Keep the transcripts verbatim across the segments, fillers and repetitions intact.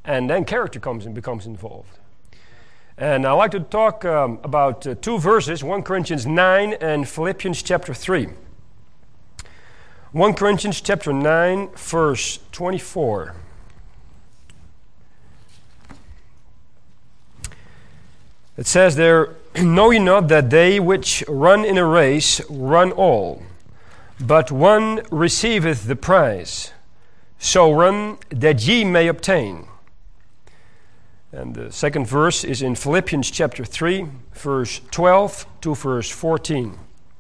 And then character comes and becomes involved. And I'd like to talk um, about uh, two verses, First Corinthians nine and Philippians chapter three. First Corinthians chapter nine, verse twenty-four. It says there, "Know ye not that they which run in a race run all, but one receiveth the prize? So run that ye may obtain." And the second verse is in Philippians chapter three, verse twelve to verse fourteen.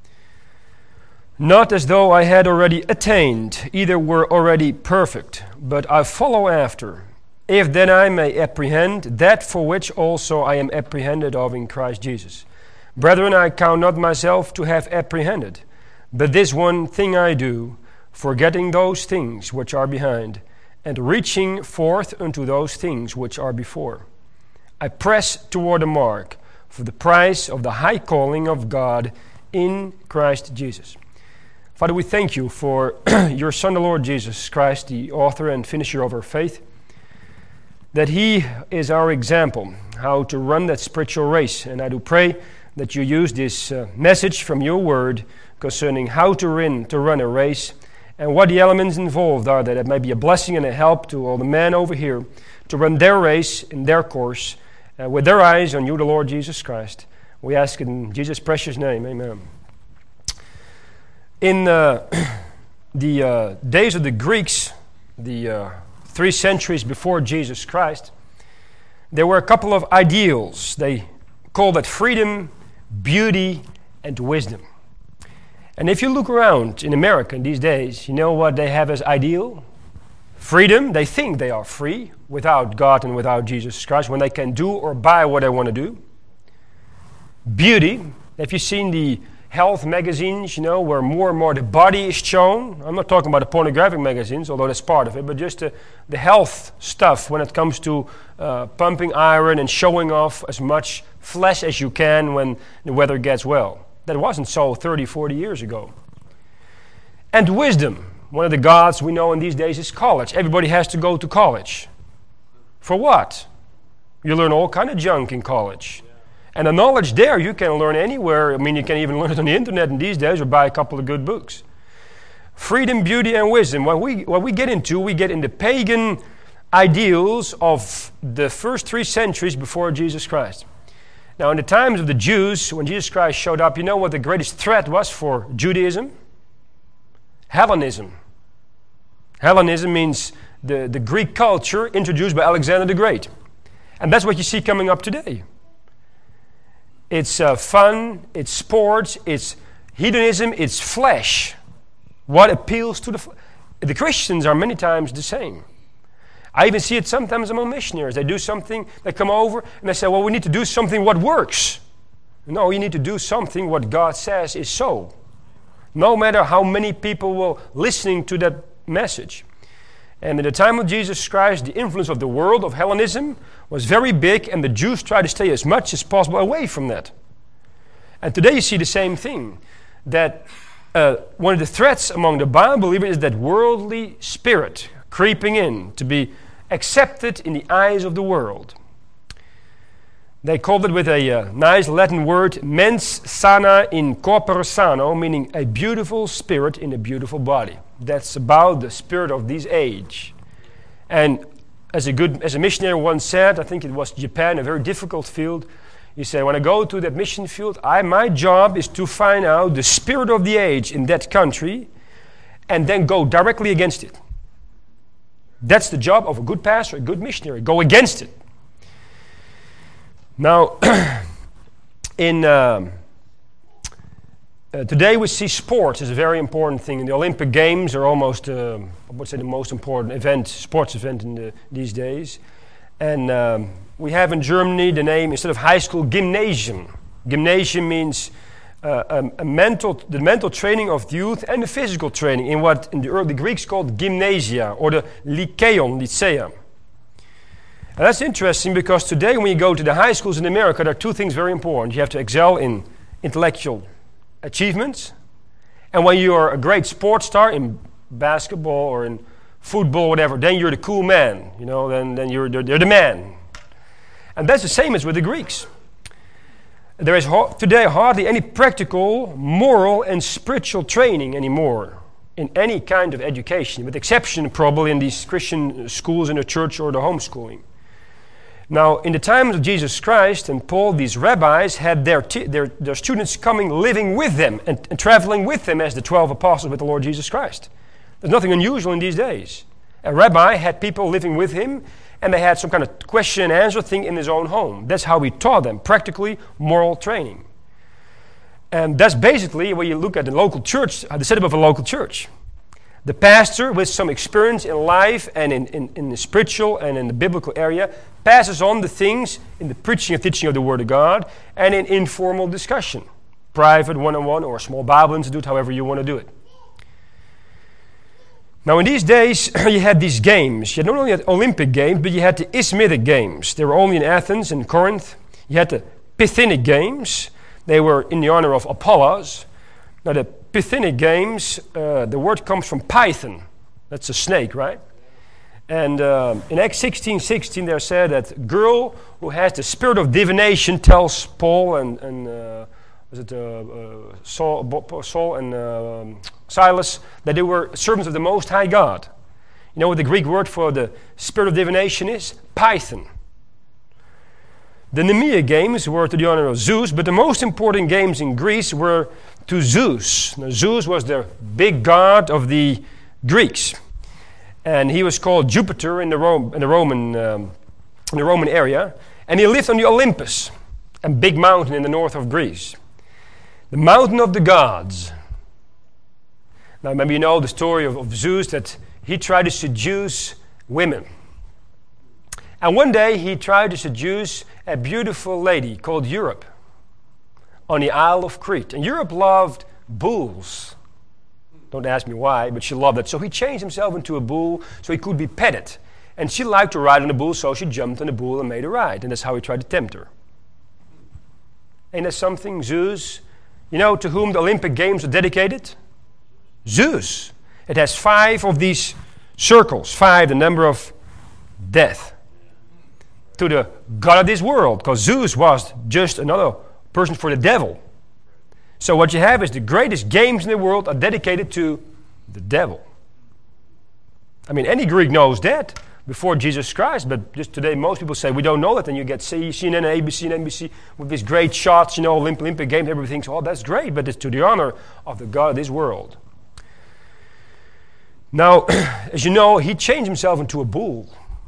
"Not as though I had already attained, either were already perfect, but I follow after, if then I may apprehend that for which also I am apprehended of in Christ Jesus. Brethren, I count not myself to have apprehended, but this one thing I do, forgetting those things which are behind, and reaching forth unto those things which are before. I press toward the mark for the prize of the high calling of God in Christ Jesus." Father, we thank you for your Son, the Lord Jesus Christ, the author and finisher of our faith, that he is our example, how to run that spiritual race. And I do pray that you use this uh, message from your word concerning how to run, to run a race, and what the elements involved are, that it may be a blessing and a help to all the men over here to run their race in their course uh, with their eyes on you, the Lord Jesus Christ. We ask in Jesus' precious name, amen. In uh, the uh, days of the Greeks, the uh, three centuries before Jesus Christ, there were a couple of ideals. They called it freedom, beauty, and wisdom. And if you look around in America in these days, you know what they have as ideal? Freedom. They think they are free without God and without Jesus Christ, when they can do or buy what they want to do. Beauty. Have you seen the health magazines, you know, where more and more the body is shown? I'm not talking about the pornographic magazines, although that's part of it, but just the, the health stuff when it comes to uh, pumping iron and showing off as much flesh as you can when the weather gets well. That wasn't so thirty, forty years ago. And wisdom. One of the gods we know in these days is college. Everybody has to go to college. For what? You learn all kind of junk in college. And the knowledge there you can learn anywhere. I mean, you can even learn it on the internet in these days or buy a couple of good books. Freedom, beauty, and wisdom. What we, what we get into, we get into pagan ideals of the first three centuries before Jesus Christ. Now, in the times of the Jews, when Jesus Christ showed up, you know what the greatest threat was for Judaism? Hellenism. Hellenism means the, the Greek culture introduced by Alexander the Great. And that's what you see coming up today. It's uh, fun, it's sports, it's hedonism, it's flesh. What appeals to the flesh? The Christians are many times the same. I even see it sometimes among missionaries. They do something, they come over, and they say, well, we need to do something what works. No, you need to do something what God says is so. No matter how many people will listening to that message. And in the time of Jesus Christ, the influence of the world, of Hellenism, was very big, and the Jews tried to stay as much as possible away from that. And today you see the same thing, that uh, one of the threats among the Bible believers is that worldly spirit creeping in to be accepted in the eyes of the world. They called it with a uh, nice Latin word, mens sana in corpore sano, meaning a beautiful spirit in a beautiful body. That's about the spirit of this age. And as a good, as a missionary once said, I think it was Japan, a very difficult field. He said, when I go to that mission field, I, my job is to find out the spirit of the age in that country and then go directly against it. That's the job of a good pastor, a good missionary. Go against it. Now, in um, uh, today we see sports as a very important thing. The Olympic Games are almost, uh, I would say, the most important event, sports event in the, these days. And um, we have in Germany the name, instead of high school, gymnasium. Gymnasium means uh, a, a mental, the mental training of the youth and the physical training in what in the early Greeks called gymnasia, or the lyceon, lycea. And that's interesting because today when you go to the high schools in America, there are two things very important. You have to excel in intellectual achievements. And when you are a great sports star in basketball or in football, whatever, then you're the cool man. You know, then, then you're, the, you're the man. And that's the same as with the Greeks. There is ho- today hardly any practical, moral, and spiritual training anymore in any kind of education, with exception probably in these Christian schools in the church or the homeschooling. Now, in the times of Jesus Christ and Paul, these rabbis had their, t- their, their students coming, living with them, and, and traveling with them as the twelve apostles with the Lord Jesus Christ. There's nothing unusual in these days. A rabbi had people living with him, and they had some kind of question and answer thing in his own home. That's how he taught them, practically moral training. And that's basically, when you look at the local church, the setup of a local church. The pastor, with some experience in life and in, in, in the spiritual and in the biblical area, passes on the things in the preaching and teaching of the Word of God and in informal discussion. Private, one-on-one, or a small Bible Institute, however you want to do it. Now, in these days, you had these games. You had not only had Olympic Games, but you had the Isthmic Games. They were only in Athens and Corinth. You had the Pythinic Games. They were in the honor of Apollos. Now, the Pythinic Games, uh, the word comes from python. That's a snake, right? And uh, in Acts sixteen sixteen, there said that a girl who has the spirit of divination tells Paul and, and uh, was it uh, uh, Saul, Saul and uh, Silas that they were servants of the Most High God. You know what the Greek word for the spirit of divination is? Python. The Nemea Games were to the honor of Zeus, but the most important games in Greece were to Zeus. Now, Zeus was the big god of the Greeks, and he was called Jupiter in the, Rome, in the Roman um, in the Roman area, and he lived on the Olympus, a big mountain in the north of Greece, the mountain of the gods. Now, maybe you know the story of, of Zeus, that he tried to seduce women. And one day he tried to seduce a beautiful lady called Europe on the Isle of Crete. And Europe loved bulls. Don't ask me why, but she loved it. So he changed himself into a bull so he could be petted. And she liked to ride on a bull, so she jumped on the bull and made a ride. And that's how he tried to tempt her. Ain't that something? Zeus. You know to whom the Olympic Games are dedicated? Zeus. It has five of these circles. Five, the number of death. To the god of this world, because Zeus was just another person for the devil. So what you have is the greatest games in the world are dedicated to the devil. I mean, any Greek knows that before Jesus Christ, but just today most people say we don't know that, and you get C N N, A B C, and N B C with these great shots, you know, Olymp- Olympic Games, everybody thinks, oh, that's great, but it's to the honor of the god of this world. Now, as you know, he changed himself into a bull.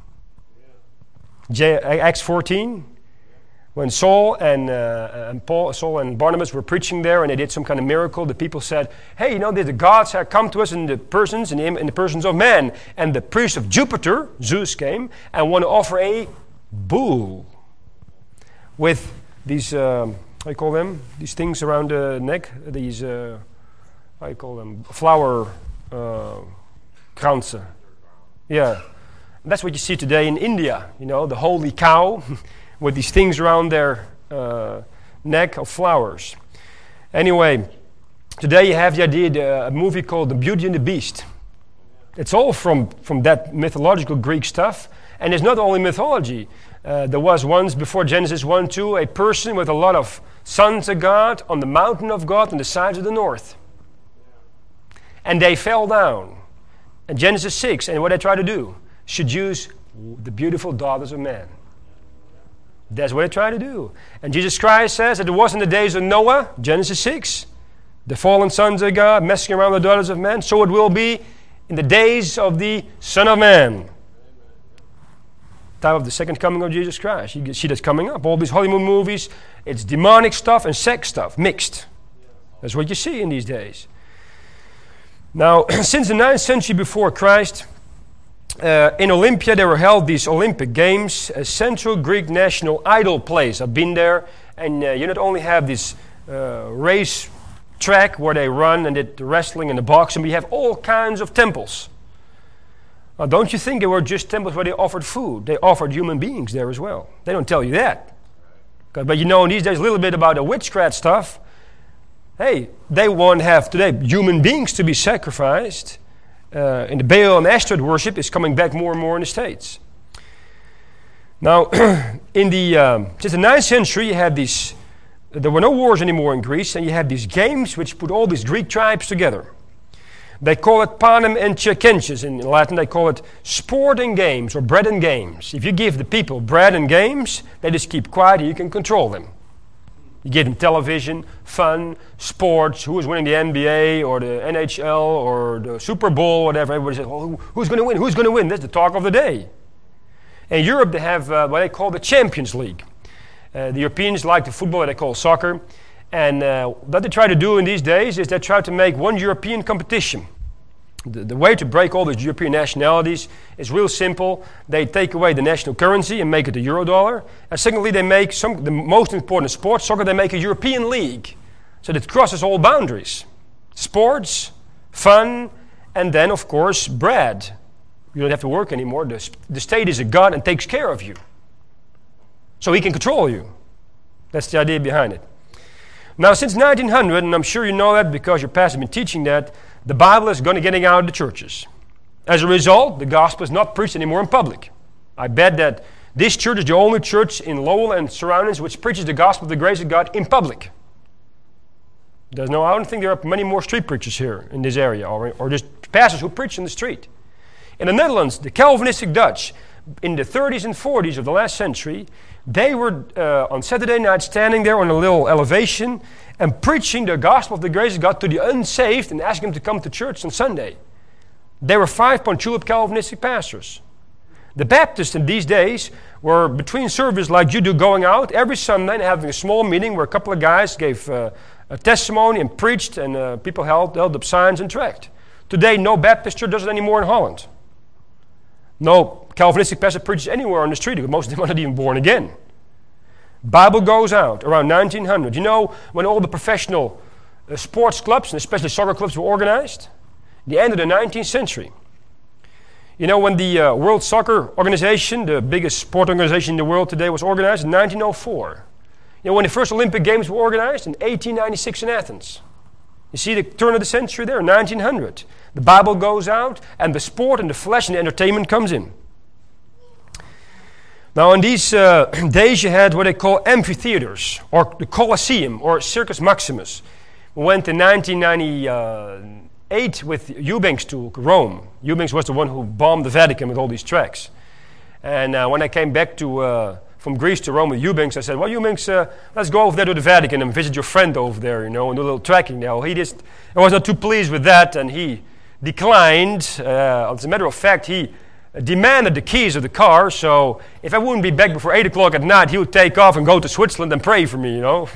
Acts fourteen, when Saul and, uh, and Paul, Saul and Barnabas were preaching there, and they did some kind of miracle, the people said, "Hey, you know, the gods have come to us in the persons in the, in the persons of men." And the priest of Jupiter, Zeus, came and wanted to offer a bull with these, um, how do you call them? These things around the neck. These, uh, how do you call them? Flower uh, crowns. Yeah. That's what you see today in India, you know, the holy cow with these things around their uh, neck of flowers. Anyway, today you have the idea, the, a movie called The Beauty and the Beast. It's all from, from that mythological Greek stuff. And it's not only mythology. Uh, there was once, before Genesis one two, a person with a lot of sons of God on the mountain of God on the sides of the north. And they fell down. And Genesis six, and what they try to do? Seduce the beautiful daughters of men. That's what they try to do. And Jesus Christ says that it was in the days of Noah, Genesis six, the fallen sons of God messing around with the daughters of men, so it will be in the days of the Son of Man. Time of the second coming of Jesus Christ. You see that's coming up. All these Hollywood movies, it's demonic stuff and sex stuff mixed. That's what you see in these days. Now, since the ninth century before Christ, Uh, in Olympia, there were held these Olympic Games, a central Greek national idol place. I've been there, and uh, you not only have this uh, race track where they run and did the wrestling and the boxing, but you have all kinds of temples. Now, don't you think they were just temples where they offered food? They offered human beings there as well. They don't tell you that. But you know, in these days, a little bit about the witchcraft stuff. Hey, they want to have today human beings to be sacrificed, uh, in the Baal and Ashtoreth worship is coming back more and more in the States. Now, in the um, since the ninth century, you had these. There were no wars anymore in Greece, and you had these games which put all these Greek tribes together. They call it panem and circenses. In Latin, they call it sporting games or bread and games. If you give the people bread and games, they just keep quiet and you can control them. You give them television, fun, sports, who is winning the N B A or the N H L or the Super Bowl, whatever. Everybody says, oh, who's going to win? Who's going to win? That's the talk of the day. In Europe, they have uh, what they call the Champions League. Uh, the Europeans like the football that they call soccer. And uh, what they try to do in these days is they try to make one European competition. The, the way to break all these European nationalities is real simple. They take away the national currency and make it the euro dollar. And secondly, they make some the most important sport, soccer, they make a European league. So that crosses all boundaries. Sports, fun, and then, of course, bread. You don't have to work anymore. The, the state is a god and takes care of you. So he can control you. That's the idea behind it. Now, since nineteen hundred, and I'm sure you know that because your pastor has been teaching that, the Bible is going to getting out of the churches. As a result, the gospel is not preached anymore in public. I bet that this church is the only church in Lowell and surroundings which preaches the gospel of the grace of God in public. There's no, I don't think there are many more street preachers here in this area, or, or just pastors who preach in the street. In the Netherlands, the Calvinistic Dutch, in the thirties and forties of the last century, they were uh, on Saturday night standing there on a little elevation and preaching the gospel of the grace of God to the unsaved and asking them to come to church on Sunday. They were five-point tulip Calvinistic pastors. The Baptists in these days were between service like you do, going out every Sunday and having a small meeting where a couple of guys gave uh, a testimony and preached, and uh, people held, held up signs and tracked. Today, no Baptist church does it anymore in Holland. No Calvinistic pastor preaches anywhere on the street because most of them are not even born again. Bible goes out around nineteen hundred. You know when all the professional uh, sports clubs, and especially soccer clubs, were organized? The end of the nineteenth century. You know when the uh, World Soccer Organization, the biggest sport organization in the world today, was organized in nineteen oh four. You know when the first Olympic Games were organized? In eighteen ninety-six in Athens. You see the turn of the century there, nineteen hundred. The Bible goes out, and the sport and the flesh and the entertainment comes in. Now, in these uh, days, you had what they call amphitheaters, or the Colosseum, or Circus Maximus. We went in nineteen ninety-eight with Eubanks to Rome. Eubanks was the one who bombed the Vatican with all these tracks. And uh, when I came back to uh, from Greece to Rome with Eubanks, I said, well, Eubanks, uh, let's go over there to the Vatican and visit your friend over there, you know, and do a little tracking now. He just, I was not too pleased with that, and he declined. Uh, as a matter of fact, he demanded the keys of the car, so if I wouldn't be back before eight o'clock at night, he would take off and go to Switzerland and pray for me, you know.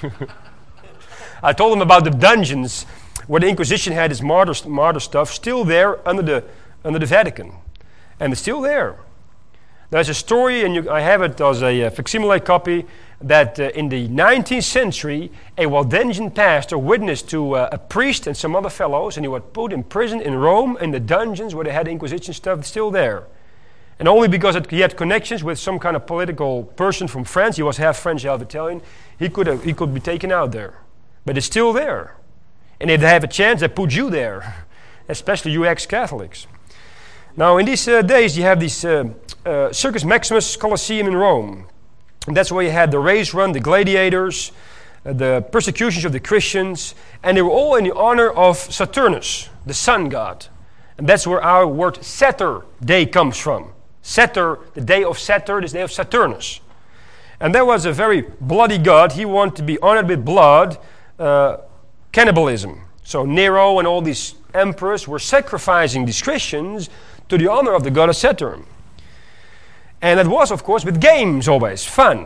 I told him about the dungeons where the Inquisition had its martyr, martyr stuff still there under the, under the Vatican. And it's still there. There's a story, and you, I have it as a, a facsimile copy, that uh, in the nineteenth century, a Waldensian pastor witnessed to uh, a priest and some other fellows, and he was put in prison in Rome in the dungeons where they had Inquisition stuff. It's still there. And only because it, he had connections with some kind of political person from France, he was half French, half Italian, he could, have, he could be taken out there. But it's still there. And if they have a chance, they put you there, especially you ex-Catholics. Now, in these uh, days, you have this uh, uh, Circus Maximus Colosseum in Rome. And that's where you had the race run, the gladiators, uh, the persecutions of the Christians, and they were all in the honor of Saturnus, the sun god. And that's where our word Saturday comes from. Satur, the day of Saturn, is the day of Saturnus. And that was a very bloody god. He wanted to be honored with blood, uh, cannibalism. So Nero and all these emperors were sacrificing these Christians to the honor of the god of Saturn. And it was, of course, with games always, fun.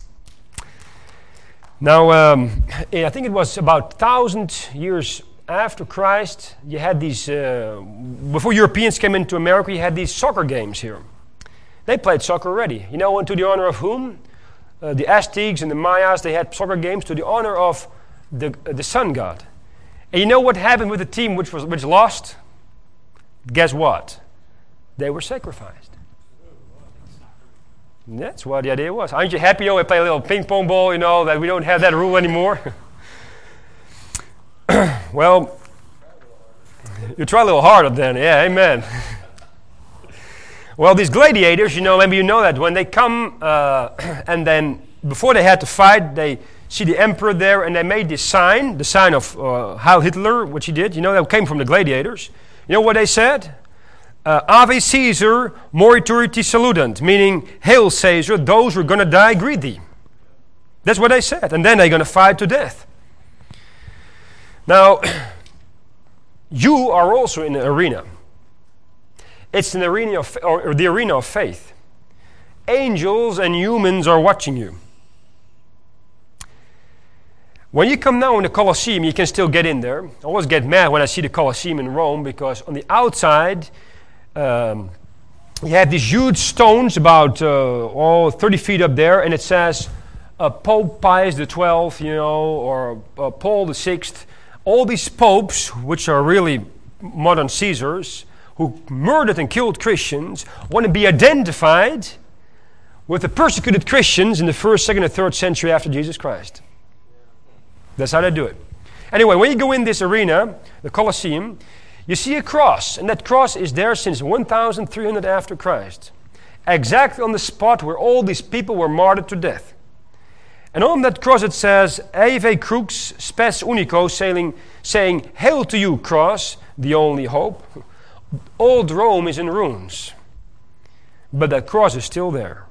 Now, um, I think it was about one thousand years after Christ, you had these, uh, before Europeans came into America, you had these soccer games here. They played soccer already. You know, and to the honor of whom? Uh, the Aztecs and the Mayas, they had soccer games to the honor of the, uh, the sun god. And you know what happened with the team which was which lost? Guess what? They were sacrificed. That's what the idea was. Aren't you happy, you know, we play a little ping pong ball, you know, that we don't have that rule anymore? Well, You try a little harder then. Yeah, amen. Well, these gladiators, you know, maybe you know that when they come uh, and then before they had to fight, they see the emperor there and they made this sign, the sign of uh, Heil Hitler, which he did. You know, that came from the gladiators. You know what they said? Uh, Ave Caesar, morituriti saludant, meaning, Hail Caesar, those who are going to die greet thee. That's what they said. And then they're going to fight to death. Now, you are also in the arena. It's an arena of, or the arena of faith. Angels and humans are watching you. When you come now in the Colosseum, you can still get in there. I always get mad when I see the Colosseum in Rome because on the outside, um, you have these huge stones about uh, oh, thirty feet up there, and it says uh, Pope Pius the twelfth, you know, or uh, Paul the sixth. All these popes, which are really modern Caesars, who murdered and killed Christians, want to be identified with the persecuted Christians in the first, second, and third century after Jesus Christ. That's how they do it. Anyway, when you go in this arena, the Colosseum, you see a cross, and that cross is there since one thousand three hundred after Christ, exactly on the spot where all these people were martyred to death. And on that cross it says, Ave Crux Spes Unico, saying, saying, Hail to you, cross, the only hope. Old Rome is in ruins, but that cross is still there.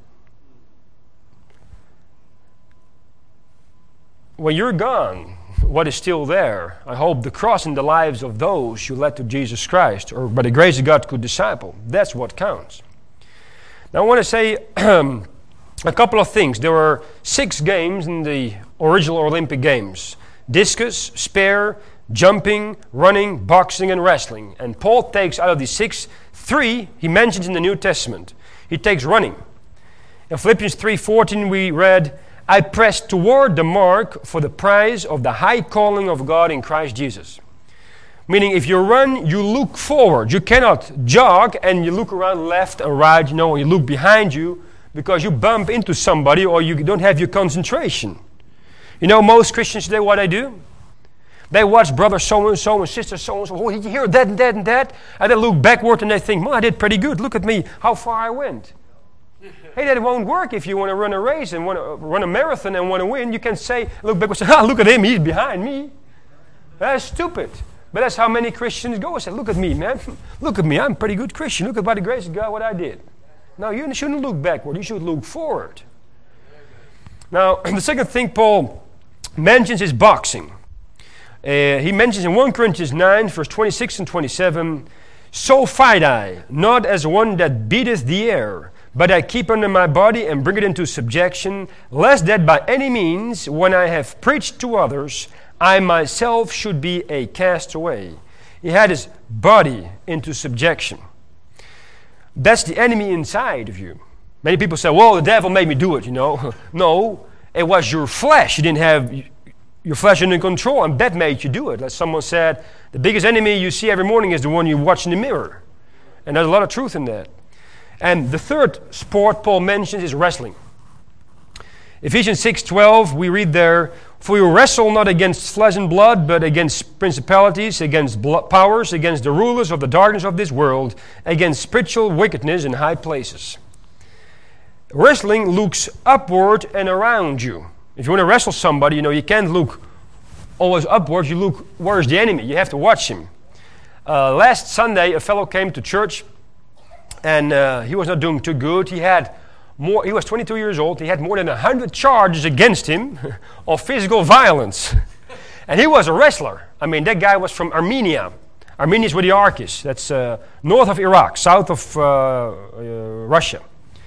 When you're gone, what is still there? I hope the cross in the lives of those you led to Jesus Christ, or by the grace of God could disciple. That's what counts. Now I want to say a couple of things. There were six games in the original Olympic Games. Discus, spear, jumping, running, boxing, and wrestling. And Paul takes out of these six, three he mentions in the New Testament. He takes running. In Philippians three fourteen we read, I press toward the mark for the prize of the high calling of God in Christ Jesus. Meaning if you run, you look forward. You cannot jog and you look around left and right, you know, or you look behind you because you bump into somebody or you don't have your concentration. You know, most Christians today, what they do? They watch brother so-and-so and sister so-and-so. Oh, did you hear that and that and that? And they look backward and they think, well, I did pretty good. Look at me, how far I went. Hey, that won't work if you want to run a race and want to run a marathon and want to win. You can say, look back and say, ah, look at him, he's behind me. That's stupid. But that's how many Christians go and say, look at me, man. Look at me, I'm a pretty good Christian. Look at by the grace of God what I did. No, you shouldn't look backward. You should look forward. Now, the second thing Paul mentions is boxing. Uh, he mentions in First Corinthians nine, verse twenty-six and twenty-seven, so fight I, not as one that beateth the air, but I keep under my body and bring it into subjection, lest that by any means, when I have preached to others, I myself should be a castaway. He had his body into subjection. That's the enemy inside of you. Many people say, well, the devil made me do it, you know. No, it was your flesh. You didn't have your flesh under control, and that made you do it. Like someone said, the biggest enemy you see every morning is the one you watch in the mirror. And there's a lot of truth in that. And the third sport Paul mentions is wrestling. Ephesians six twelve, we read there, for you wrestle not against flesh and blood, but against principalities, against powers, against the rulers of the darkness of this world, against spiritual wickedness in high places. Wrestling looks upward and around you. If you want to wrestle somebody, you know, you can't look always upward, you look, where's the enemy? You have to watch him. Uh, last Sunday, a fellow came to church, and uh, he was not doing too good. He had more. He was twenty-two years old. He had more than one hundred charges against him of physical violence. And he was a wrestler. I mean, that guy was from Armenia. Armenia is where the Ark is. That's uh, north of Iraq, south of uh, uh, Russia.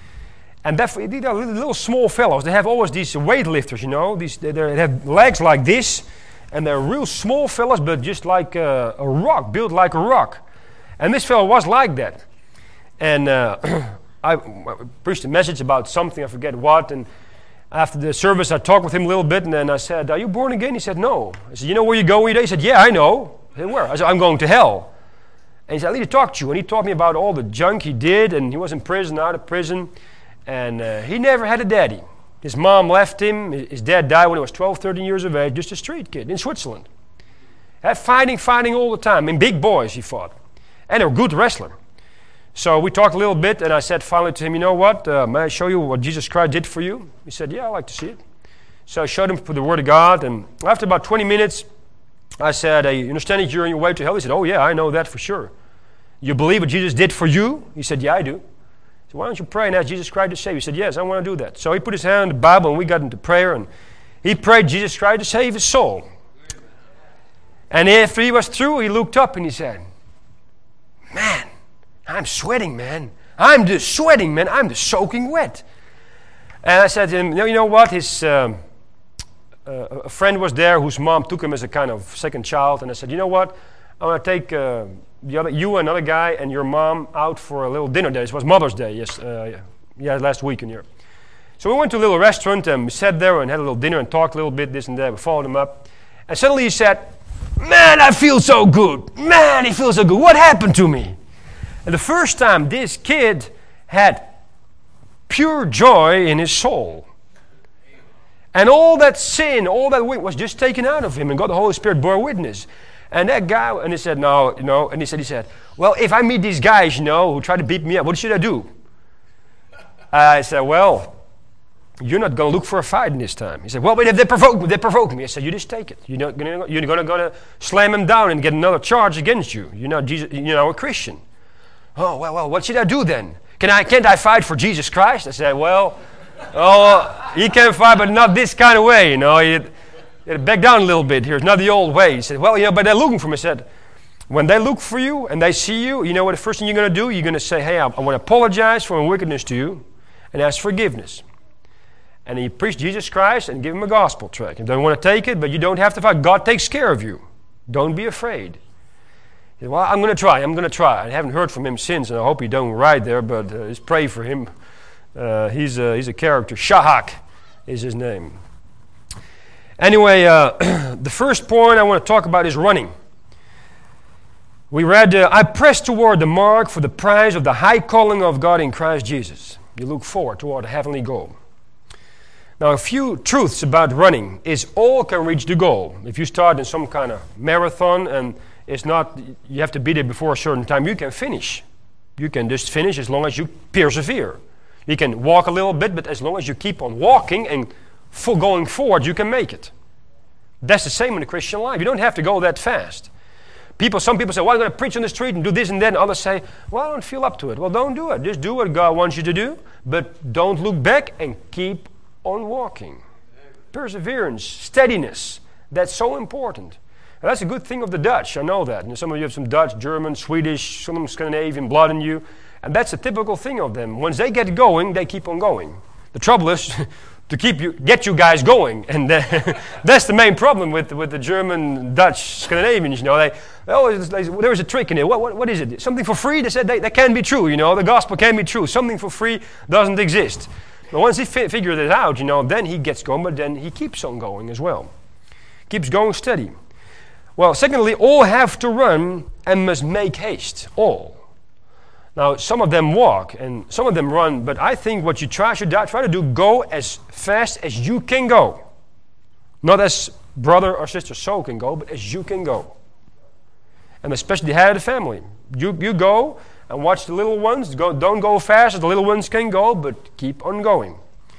And that, these are little, little small fellows. They have always these weightlifters, you know. These, they, they have legs like this. And they're real small fellows, but just like a, a rock, built like a rock. And this fellow was like that. And uh, I preached a message about something, I forget what, and after the service I talked with him a little bit, and then I said, are you born again? He said, no. I said, you know where you go every day? He said, yeah, I know. I said, where? I said, I'm going to hell. And he said, I need to talk to you. And he taught me about all the junk he did, and he was in prison, out of prison, and uh, he never had a daddy. His mom left him. His dad died when he was twelve, thirteen years of age, just a street kid in Switzerland. Had fighting, fighting all the time. I mean, big boys he fought. And a good wrestler. So we talked a little bit, and I said finally to him, you know what, uh, may I show you what Jesus Christ did for you? He said, yeah, I'd like to see it. So I showed him the Word of God, and after about twenty minutes, I said, hey, you understand that you're on your way to hell? He said, oh yeah, I know that for sure. You believe what Jesus did for you? He said, yeah, I do. I said, why don't you pray and ask Jesus Christ to save you? He said, yes, I want to do that. So he put his hand on the Bible, and we got into prayer, and he prayed Jesus Christ to save his soul. And after he was through, he looked up and he said, man, I'm sweating, man. I'm just sweating, man. I'm just soaking wet. And I said to him, you know what? His um, uh, a friend was there whose mom took him as a kind of second child. And I said, you know what? I want to take uh, the other, you, another guy, and your mom out for a little dinner day. It was Mother's Day, yes, uh, yeah, last week in here. So we went to a little restaurant and we sat there and had a little dinner and talked a little bit, this and that. We followed him up. And suddenly he said, man, I feel so good. Man, he feels so good. What happened to me? And the first time this kid had pure joy in his soul. And all that sin, all that weight was just taken out of him, and God the Holy Spirit bore witness. And that guy, and he said, no, you know, and he said, he said, well, if I meet these guys, you know, who try to beat me up, what should I do? I said, well, you're not going to look for a fight in this time. He said, well, but if they provoke me, they provoke me. I said, you just take it. You're not going to, you're going to slam him down and get another charge against you. You're not Jesus, you're now a Christian. Oh, well, well, what should I do then? Can I, can't I fight for Jesus Christ? I said, well, oh, he can fight, but not this kind of way, you know. He had, he had to back down a little bit here. It's not the old way. He said, well, you know, but they're looking for me. I said, when they look for you and they see you, you know what the first thing you're going to do? You're going to say, hey, I, I want to apologize for my wickedness to you and ask forgiveness. And he preached Jesus Christ and give him a gospel tract. You don't want to take it, but you don't have to fight. God takes care of you. Don't be afraid. He said, well, I'm going to try. I'm going to try. I haven't heard from him since, and I hope he don't write there, but uh, just pray for him. Uh, he's, a, he's a character. Shahak is his name. Anyway, uh, the first point I want to talk about is running. We read, uh, I press toward the mark for the prize of the high calling of God in Christ Jesus. You look forward toward the heavenly goal. Now, a few truths about running is all can reach the goal. If you start in some kind of marathon and it's not, you have to be there before a certain time, you can finish. You can just finish as long as you persevere. You can walk a little bit, but as long as you keep on walking and for going forward, you can make it. That's the same in the Christian life. You don't have to go that fast. People, some people say, well, I'm going to preach on the street and do this and that. And others say, well, I don't feel up to it. Well, don't do it. Just do what God wants you to do, but don't look back and keep on walking. Perseverance, steadiness, that's so important. And that's a good thing of the Dutch, I know that. And some of you have some Dutch, German, Swedish, some Scandinavian blood in you. And that's a typical thing of them. Once they get going, they keep on going. The trouble is to keep you, get you guys going. And that's the main problem with, with the German, Dutch, Scandinavians. You know, they, they always, they, there was a trick in it. What, what, what is it? Something for free? They said they, that can be true, you know. The gospel can be true. Something for free doesn't exist. But once he fi- figured it out, you know, then he gets going, but then he keeps on going as well. Keeps going steady. Well, secondly, all have to run and must make haste. All. Now, some of them walk and some of them run, but I think what you try, should try to do, go as fast as you can go. Not as brother or sister so can go, but as you can go. And especially the head of the family. You, you go and watch the little ones. Go, don't go fast as the little ones can go, but keep on going.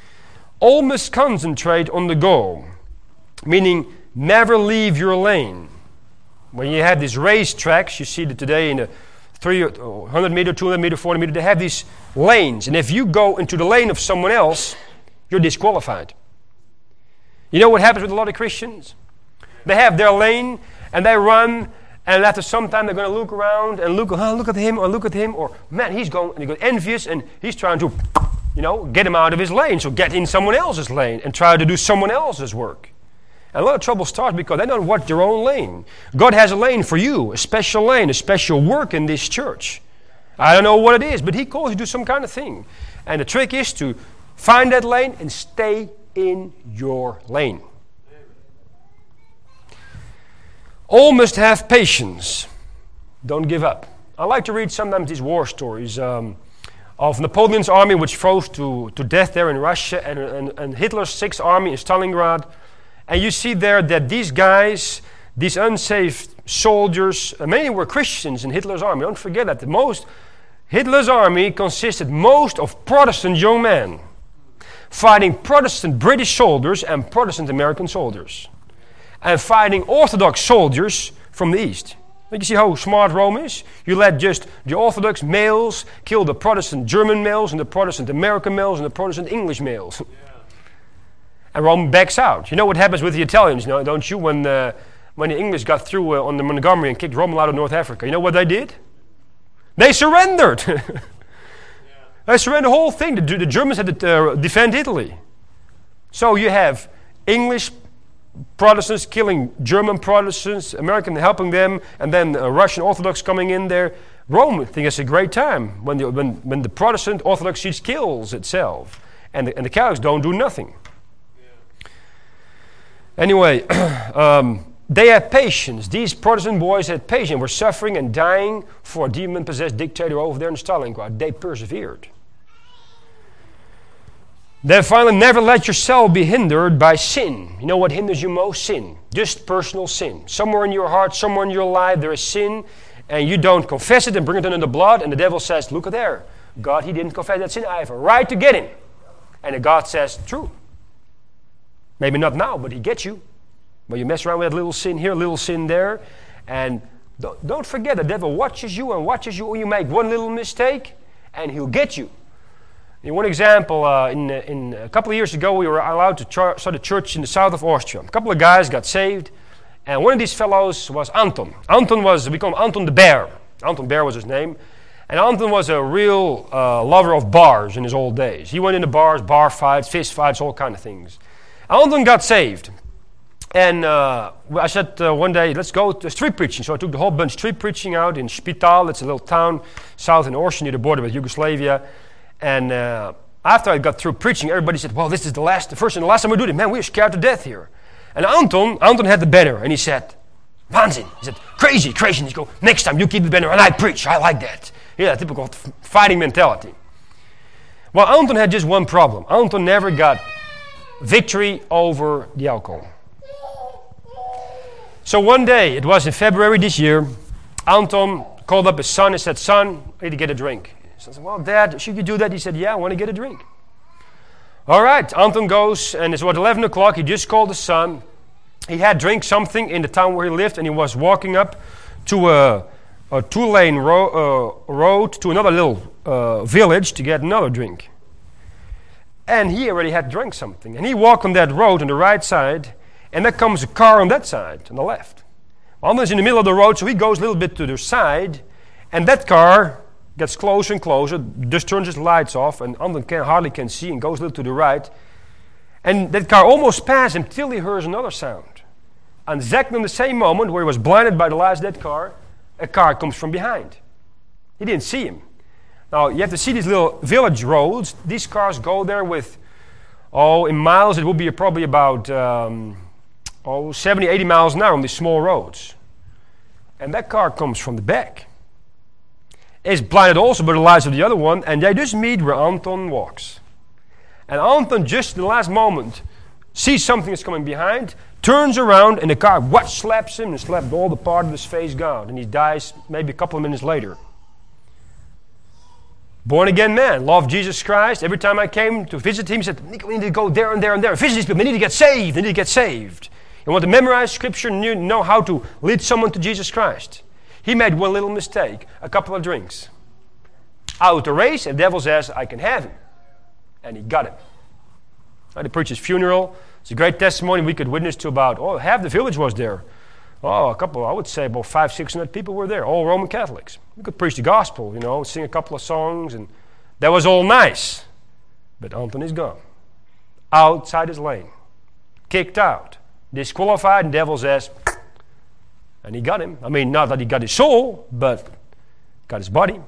All must concentrate on the goal, meaning never leave your lane. When you have these race tracks, you see that today in the three hundred meter, two hundred meter, four hundred meter, they have these lanes. And if you go into the lane of someone else, you're disqualified. You know what happens with a lot of Christians? They have their lane and they run, and after some time they're going to look around and look, oh, look at him or look at him, or man, he's going, and they get envious, and he's trying to, you know, get him out of his lane. So get in someone else's lane and try to do someone else's work. And a lot of trouble starts because they don't watch their own lane. God has a lane for you, a special lane, a special work in this church. I don't know what it is, but He calls you to do some kind of thing. And the trick is to find that lane and stay in your lane. All must have patience. Don't give up. I like to read sometimes these war stories um, of Napoleon's army, which froze to, to death there in Russia, and, and, and Hitler's Sixth Army in Stalingrad. And you see there that these guys, these unsaved soldiers, uh, many were Christians in Hitler's army. Don't forget that. The most Hitler's army consisted most of Protestant young men fighting Protestant British soldiers and Protestant American soldiers, and fighting Orthodox soldiers from the east. You see how smart Rome is? You let just the Orthodox males kill the Protestant German males and the Protestant American males and the Protestant English males. Yeah. And Rome backs out. You know what happens with the Italians, no, don't you? When, uh, when the English got through uh, on the Montgomery and kicked Rommel out of North Africa, you know what they did? They surrendered. Yeah. They surrendered the whole thing. The, the Germans had to uh, defend Italy. So you have English Protestants killing German Protestants, American helping them, and then uh, Russian Orthodox coming in there. Rome, I think it's a great time when the, when, when the Protestant Orthodox Church kills itself, and the, and the Catholics don't do nothing. Yeah. Anyway, um, they had patience. These Protestant boys had patience. Were suffering and dying for a demon-possessed dictator over there in Stalingrad. They persevered. Then finally, never let yourself be hindered by sin. You know what hinders you most? Sin. Just personal sin. Somewhere in your heart, somewhere in your life, there is sin, and you don't confess it and bring it under the blood, and the devil says, look at there. God, he didn't confess that sin. I have a right to get him. And God says, true. Maybe not now, but he gets you. But you mess around with a little sin here, a little sin there, and don't, don't forget, the devil watches you and watches you when you make one little mistake, and he'll get you. In one example, uh, in, in a couple of years ago, we were allowed to char- start a church in the south of Austria. A couple of guys got saved, and one of these fellows was Anton. Anton was, we call him Anton the Bear. Anton Bear was his name. And Anton was a real uh, lover of bars in his old days. He went into bars, bar fights, fist fights, all kind of things. Anton got saved. And uh, I said uh, one day, let's go to street preaching. So I took the whole bunch street preaching out in Spital. It's a little town south in Austria near the border with Yugoslavia. And uh, after I got through preaching, everybody said, well, this is the last, the first and the last time we do it. Man, we're scared to death here. And Anton, Anton had the banner, and he said, Wahnsinn. He said, crazy, crazy. And he go, next time you keep the banner, and I preach. I like that. Yeah, typical f- fighting mentality. Well, Anton had just one problem. Anton never got victory over the alcohol. So one day, it was in February this year, Anton called up his son and said, son, I need to get a drink. So I said, well, Dad, should you do that? He said, yeah, I want to get a drink. All right, Anton goes, and it's about eleven o'clock. He just called his son. He had drank something in the town where he lived, and he was walking up to a, a two-lane ro- uh, road to another little uh, village to get another drink. And he already had drank something. And he walked on that road on the right side, and there comes a car on that side, on the left. Anton's in the middle of the road, so he goes a little bit to the side, and that car gets closer and closer, just turns his lights off, and Anton can, hardly can see, and goes a little to the right. And that car almost passed him till he hears another sound. And exactly in the same moment where he was blinded by the lights of that car, a car comes from behind. He didn't see him. Now, you have to see these little village roads. These cars go there with, oh, in miles, it would be probably about um, oh, seventy, eighty miles an hour on these small roads. And that car comes from the back. Is blinded also by the lights of the other one, and they just meet where Anton walks. And Anton, just in the last moment, sees something that's coming behind, turns around, and the car what slaps him and slaps all the part of his face gone, and he dies maybe a couple of minutes later. Born again man, loved Jesus Christ. Every time I came to visit him, he said, Nico, we need to go there and there and there. Visit these people. They need to get saved. They need to get saved. You want to memorize Scripture and you know how to lead someone to Jesus Christ. He made one little mistake, a couple of drinks. Out the race, and the devil says, I can have him. And he got him. At the preacher's funeral, it's a great testimony we could witness to about, oh, half the village was there. Oh, a couple, I would say about five, six hundred people were there, all Roman Catholics. We could preach the gospel, you know, sing a couple of songs, and that was all nice. But Anton is gone. Outside his lane. Kicked out. Disqualified, and the devil says, and he got him. I mean, not that he got his soul, but got his body.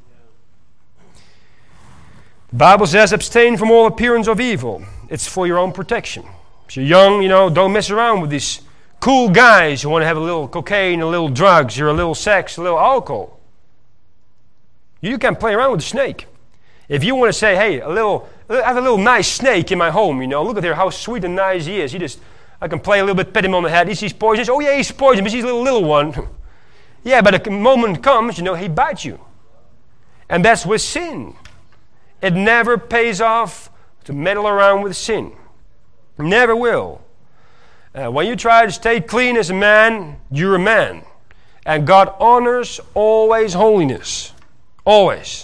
The Bible says, abstain from all appearance of evil. It's for your own protection. If you're young, you know, don't mess around with these cool guys who want to have a little cocaine, a little drugs, or a little sex, a little alcohol. You can play around with the snake. If you want to say, hey, a little, I have a little nice snake in my home, you know, look at there how sweet and nice he is. He just I can play a little bit, pat him on the head. Is he poisonous? Oh yeah, he's poisonous, but he's a little, little one. Yeah, but a moment comes, you know, he bites you. And that's with sin. It never pays off to meddle around with sin. Never will. Uh, when you try to stay clean as a man, you're a man. And God honors always holiness. Always.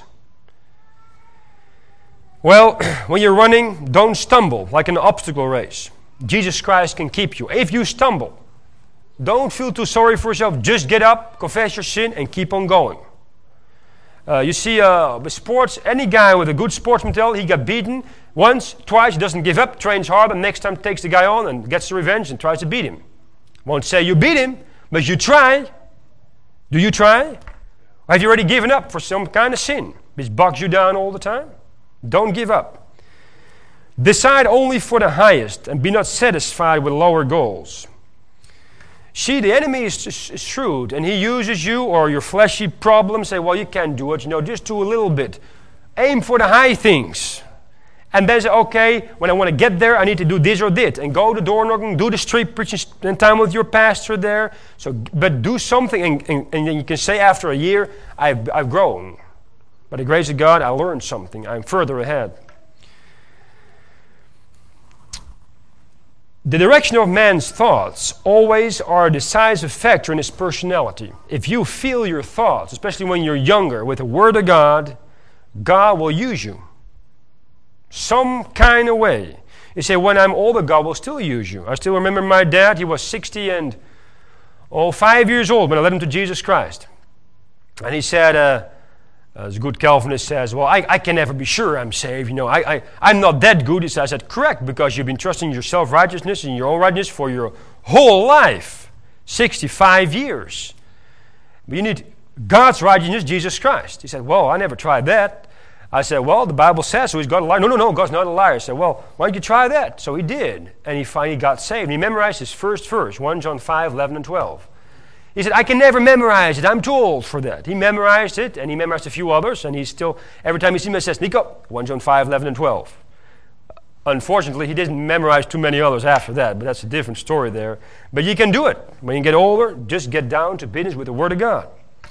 Well, when you're running, don't stumble like an obstacle race. Jesus Christ can keep you. If you stumble, don't feel too sorry for yourself. Just get up, confess your sin, and keep on going. Uh, you see, uh, with sports, any guy with a good sports mentality, he got beaten once, twice, he doesn't give up, trains hard, and next time takes the guy on and gets the revenge and tries to beat him. Won't say you beat him, but you try. Do you try? Or have you already given up for some kind of sin which bogs you down all the time? Don't give up. Decide only for the highest and be not satisfied with lower goals. See, the enemy is, is shrewd, and he uses you or your fleshy problems. Say, well, you can't do it. You know, just do a little bit. Aim for the high things. And then say, okay, when I want to get there, I need to do this or that. And go to door knocking, do the street preaching, spend time with your pastor there. So, but do something, and, and, and then you can say after a year, I've, I've grown. By the grace of God, I learned something. I'm further ahead. The direction of man's thoughts always are a decisive factor in his personality. If you fill your thoughts, especially when you're younger, with the Word of God, God will use you. Some kind of way. You say, when I'm older, God will still use you. I still remember my dad. He was sixty and oh, five years old when I led him to Jesus Christ. And he said, uh, as a good Calvinist says, well, I, I can never be sure I'm saved. You know, I, I, I'm not that good. He said, I said, correct, because you've been trusting your self-righteousness and your own righteousness for your whole life. sixty-five years. But you need God's righteousness, Jesus Christ. He said, well, I never tried that. I said, well, the Bible says so. He's God a liar. No, no, no, God's not a liar. I said, well, why don't you try that? So he did. And he finally got saved. And he memorized his first verse, First John five, eleven and twelve. He said, I can never memorize it. I'm too old for that. He memorized it, and he memorized a few others, and he's still, every time he sees me, he says, Nico, First John five, eleven and twelve. Unfortunately, he didn't memorize too many others after that, but that's a different story there. But you can do it. When you get older, just get down to business with the Word of God.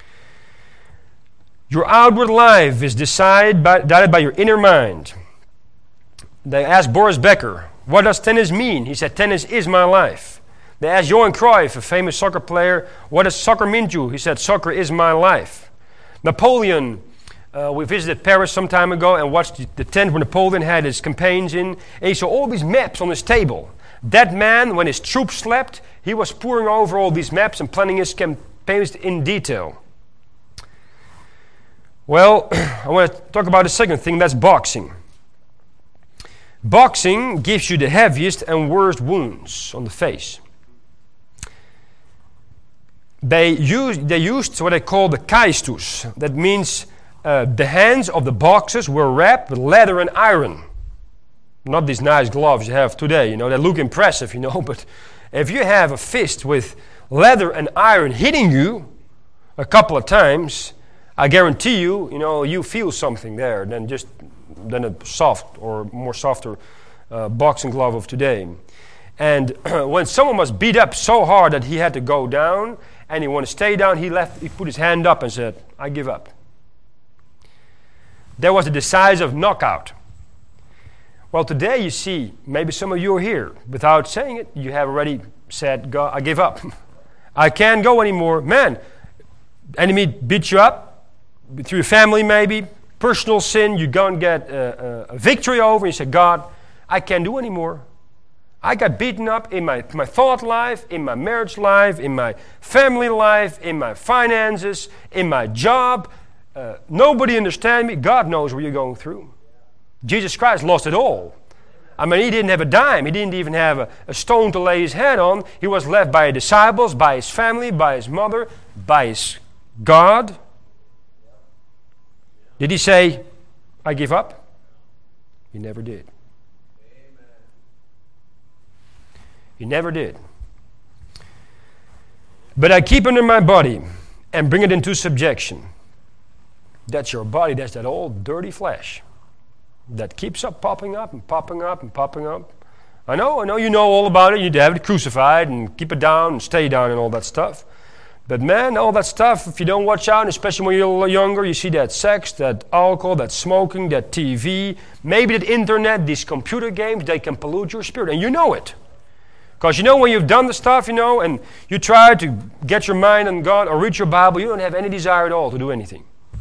Your outward life is decided by, decided by your inner mind. They asked Boris Becker, what does tennis mean? He said, tennis is my life. They asked Johan Cruyff, a famous soccer player, what does soccer mean to you? He said, soccer is my life. Napoleon, uh, we visited Paris some time ago and watched the, the tent where Napoleon had his campaigns in. And he saw all these maps on his table. That man, when his troops slept, he was poring over all these maps and planning his campaigns in detail. Well, I want to talk about the second thing, that's boxing. Boxing gives you the heaviest and worst wounds on the face. They used, they used what they call the kaistus. That means uh, the hands of the boxers were wrapped with leather and iron. Not these nice gloves you have today, you know, they look impressive, you know, but if you have a fist with leather and iron hitting you a couple of times, I guarantee you, you know, you feel something there than just than a soft or more softer uh, boxing glove of today. And when someone was beat up so hard that he had to go down and he wanted to stay down, he left. He put his hand up and said, "I give up." There was a decisive knockout. Well, today you see, maybe some of you are here without saying it. You have already said, "God, I give up. I can't go anymore." Man, enemy beat you up. Through your family maybe, personal sin, you go and get a, a, a victory over, and you say, God, I can't do anymore. I got beaten up in my, my thought life, in my marriage life, in my family life, in my finances, in my job. Uh, nobody understands me. God knows what you're going through. Jesus Christ lost it all. I mean, he didn't have a dime. He didn't even have a, a stone to lay his head on. He was left by his disciples, by his family, by his mother, by his God. Did he say, I give up? He never did. Amen. He never did. But I keep under my body and bring it into subjection. That's your body. That's that old dirty flesh that keeps up popping up and popping up and popping up. I know, I know you know all about it. You need to have it crucified and keep it down and stay down and all that stuff. But man, all that stuff, if you don't watch out, especially when you're younger, you see that sex, that alcohol, that smoking, that T V, maybe that internet, these computer games, they can pollute your spirit. And you know it. Because you know when you've done the stuff, you know, and you try to get your mind on God or read your Bible, you don't have any desire at all to do anything.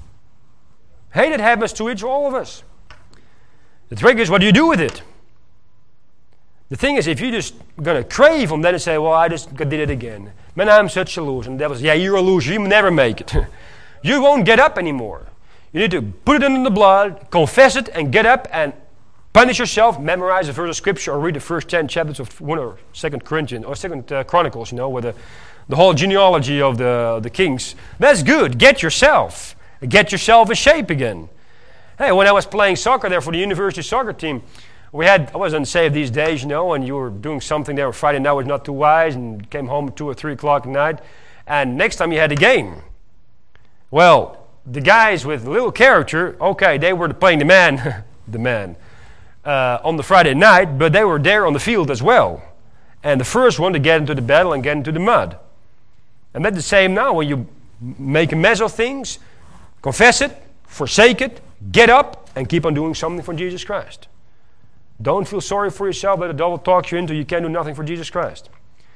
Hey, that happens to each all of us. The trick is, what do you do with it? The thing is, if you're just going to crave them, then and say, well, I just did it again. Man, I'm such a loser. And the devil says, yeah, you're a loser. You never make it. You won't get up anymore. You need to put it in the blood, confess it, and get up and punish yourself, memorize a verse of Scripture, or read the first ten chapters of one or Second Corinthians, or Second uh, Chronicles, you know, with the, the whole genealogy of the, the kings. That's good. Get yourself. Get yourself in shape again. Hey, when I was playing soccer there for the university soccer team, we had, I wasn't saved these days, you know, and you were doing something there on Friday night was not too wise, and came home at two or three o'clock at night, and next time you had a game. Well, the guys with little character, okay, they were playing the man, the man, uh, on the Friday night, but they were there on the field as well. And the first one to get into the battle and get into the mud. And that's the same now, when you make a mess of things, confess it, forsake it, get up, and keep on doing something for Jesus Christ. Don't feel sorry for yourself that the devil talks you into you can't do nothing for Jesus Christ.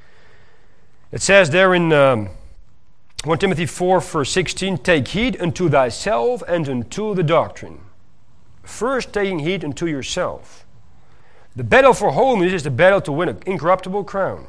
It says there in um, First Timothy four, verse sixteen, take heed unto thyself and unto the doctrine. First taking heed unto yourself. The battle for holiness is the battle to win an incorruptible crown.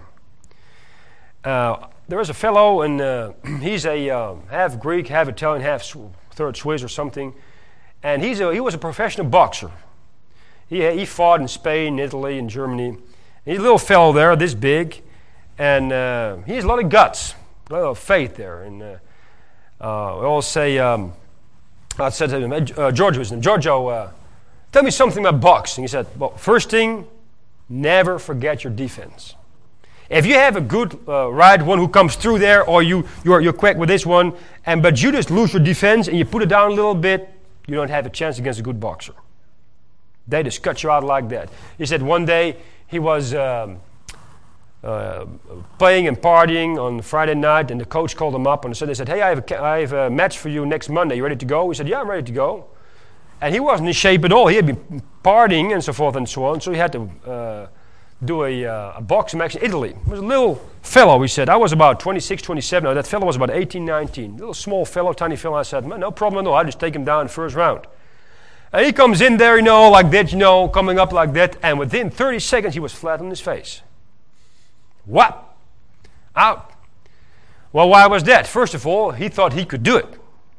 Uh, there is a fellow, and uh, he's a uh, half Greek, half Italian, half Sw- third Swiss or something, and he's a, he was a professional boxer. He, he fought in Spain, Italy, and Germany. He's a little fellow there, this big, and uh, he has a lot of guts, a lot of faith there. And uh, uh, we all say, um, I said to him, uh, George was in Giorgio, uh, tell me something about boxing. He said, well, first thing, never forget your defense. If you have a good uh, right one who comes through there, or you you're you're quick with this one, and but you just lose your defense and you put it down a little bit, you don't have a chance against a good boxer. They just cut you out like that. He said one day he was um, uh, playing and partying on Friday night, and the coach called him up and said, they said, hey, I have, a, I have a match for you next Monday. You ready to go? He said, yeah, I'm ready to go. And he wasn't in shape at all. He had been partying and so forth and so on, so he had to uh, do a, uh, a boxing match in Italy. He was a little fellow, he said. I was about twenty-six, twenty-seven. No, that fellow was about eighteen, nineteen. Little small fellow, tiny fellow. I said, man, no problem at all. I'll just take him down in the first round. And he comes in there, you know, like that, you know, coming up like that, and within thirty seconds, he was flat on his face. What? Out. Well, why was that? First of all, he thought he could do it.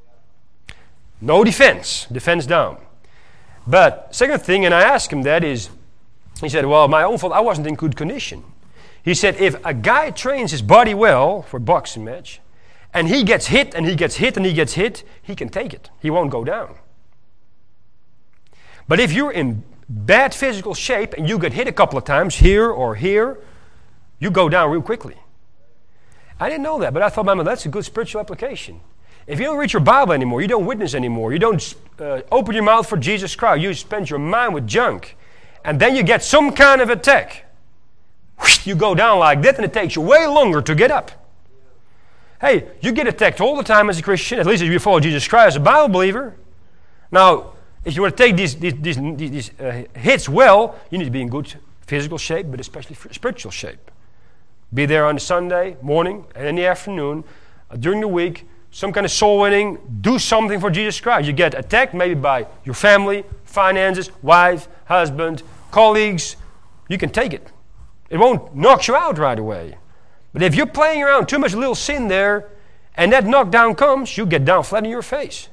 No defense. Defense down. But second thing, and I asked him that, is, he said, well, my own fault, I wasn't in good condition. He said, if a guy trains his body well for a boxing match, and he gets hit, and he gets hit, and he gets hit, he can take it. He won't go down. But if you're in bad physical shape and you get hit a couple of times here or here, you go down real quickly. I didn't know that, but I thought, man, that's a good spiritual application. If you don't read your Bible anymore, you don't witness anymore, you don't uh, open your mouth for Jesus Christ, you spend your mind with junk, and then you get some kind of attack, you go down like that, and it takes you way longer to get up. Hey, you get attacked all the time as a Christian, at least if you follow Jesus Christ as a Bible believer. Now, if you want to take these, these, these, these uh, hits well, you need to be in good physical shape, but especially spiritual shape. Be there on the Sunday morning and in the afternoon, uh, during the week, some kind of soul winning, do something for Jesus Christ. You get attacked maybe by your family, finances, wife, husband, colleagues. You can take it. It won't knock you out right away. But if you're playing around too much little sin there, and that knockdown comes, you get down flat in your face.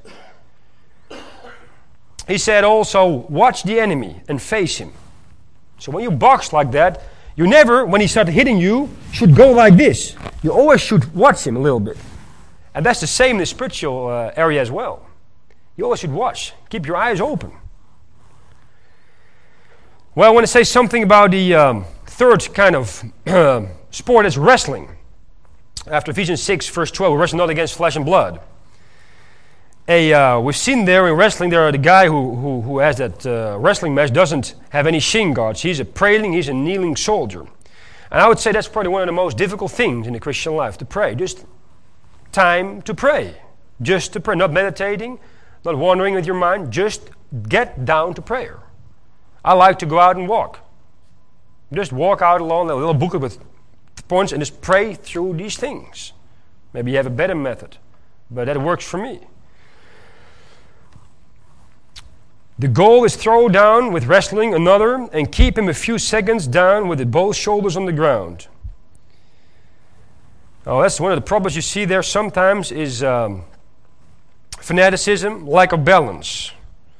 He said also, watch the enemy and face him. So when you box like that, you never, when he starts hitting you, should go like this. You always should watch him a little bit. And that's the same in the spiritual uh, area as well. You always should watch. Keep your eyes open. Well, I want to say something about the um, third kind of uh, sport is wrestling. After Ephesians six, verse twelve, we wrestle not against flesh and blood. a uh, we've seen there in wrestling, there are the guy who who, who has that uh, wrestling match doesn't have any shin guards. He's a praying, he's a kneeling soldier. And I would say that's probably one of the most difficult things in the Christian life, to pray. Just time to pray. Just to pray. Not meditating, not wandering with your mind. Just get down to prayer. I like to go out and walk. Just walk out alone, a little booklet with points, and just pray through these things. Maybe you have a better method, but that works for me. The goal is throw down with wrestling another and keep him a few seconds down with both shoulders on the ground. Now that's one of the problems you see there sometimes is um, fanaticism, lack of balance.